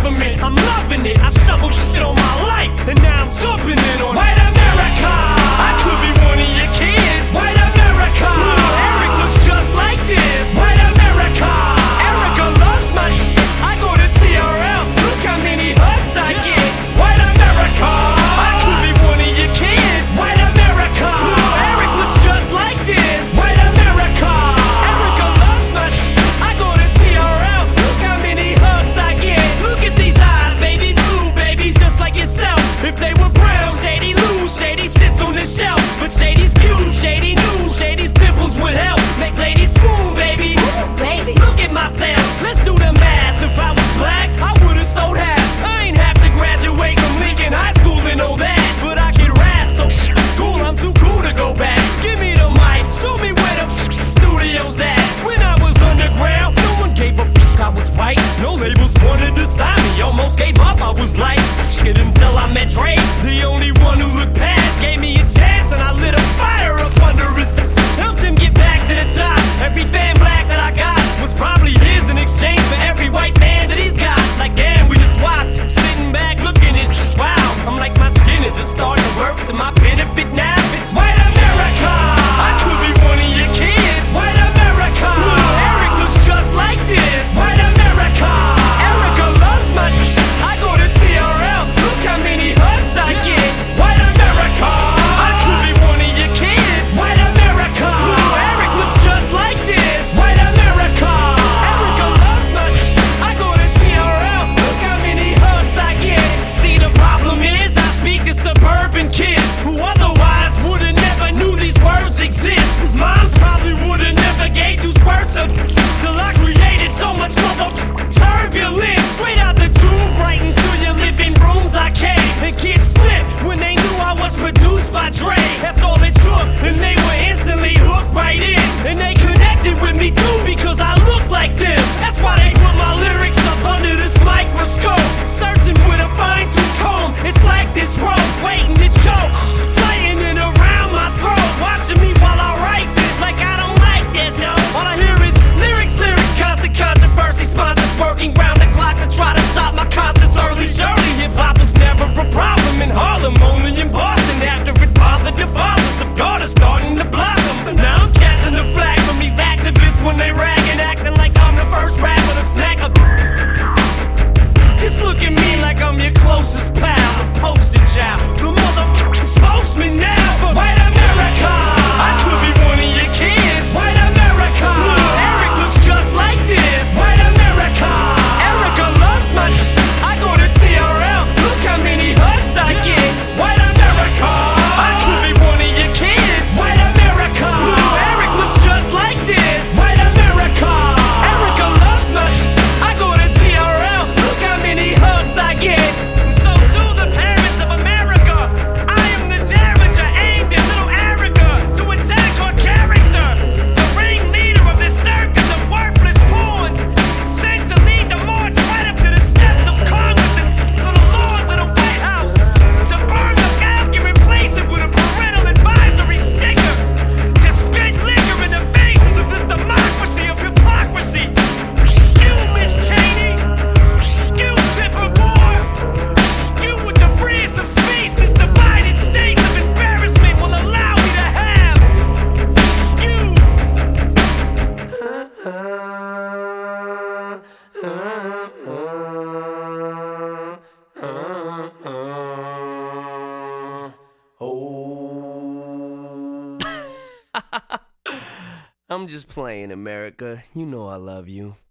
government, I'm loving it. I shoveled shit on my life, and now I'm jumping in on White America. I could be one of your kids. White America. Eric looks just like this. White America. Erica loves my shit. I go to TRL. Look how many hugs I get. White America. I could be one of your kids. White America. Eric looks just like this. White America. Erica loves my shit. I go to TRL. Look how many hugs I get. Look at these eyes, baby blue, baby, just like yourself. If they were brown, Shady lose, Shady sits on the shelf. But Shady's cute, Shady knew, Shady's dimples would help make ladies swoon, baby. Baby, Look at myself, let's do the math. If I was black, I would've sold half. I ain't have to graduate from Lincoln High School to know that. But I can rap, so school, I'm too cool to go back. Give me the mic, show me where the studio's at. When I was underground, no one gave a I was white. No labels wanted to sign me, almost gave up. I was like, it until I met Dre, the only one who looked past. Gave me a chance and I lit a fire up under his. Helped him get back to the top. Every fan black that I got was probably his in exchange for every white man that he's got. Like damn, we just swapped. Sitting back looking at shit. Wow, I'm like my skin is starting to work to my benefit now. It's White America. I could be one of your kids. White America. Eric looks just like this. White America. Erica loves my shit. I go to TRL. Look how many hugs I get. White America. I could be one of your kids. White America. Eric looks just like this. White America. Erica loves my shit. I go to TRL. Look how many hugs I get. See, the problem is I speak to suburban kids who otherwise would've never knew these words exist. Whose moms probably would've never gave 2 squirts of till I created so much turbulence. Straight out the tube, right into your living rooms I came. And kids flipped when they knew I was produced by Dre. That's all it took, and they were instantly hooked right in. And they connected with me too because I look like them. That's why they put my lyrics up under this microscope. Searching with a fine-tooth comb. It's like this rope waiting to choke, tightening around my throat. Watching me while I write this like I don't like this, no. All I hear is lyrics, lyrics, constant controversy. Sponsors working round the clock to try to stop my concerts early. Surely hip-hop was never a problem in Harlem, only in Boston. After it bothered the fathers of God is starting to blossom. So now I'm catching the flag from these activists when they rag and acting like I'm the first rapper to smack a. Just look at me like I'm your closest pal, the poster child, the motherfucking spokesman now for White America. I could be one of your kids. White America. Eric looks just like this. White America. Erica loves my shit. I go to TRL. Look how many hugs I get. White America. I could be one of your kids. White America. Eric looks just like this. White America. Erica loves my shit. I go to TRL. Look how many hugs I get. So to the parents of America, I am the damager aimed at little Erica to attack her character. The ringleader of this circus of worthless pawns, sent to lead the march right up to the steps of Congress and to the lords of the White House. To burn the mask and replace it with a parental advisory sticker. To spit liquor in the faces of this democracy of hypocrisy. You, Miss Cheney. You, Tipper Gore. You with the freest of speech, this divided states of embarrassment will allow me to have. You. I'm just playing, America. You know I love you.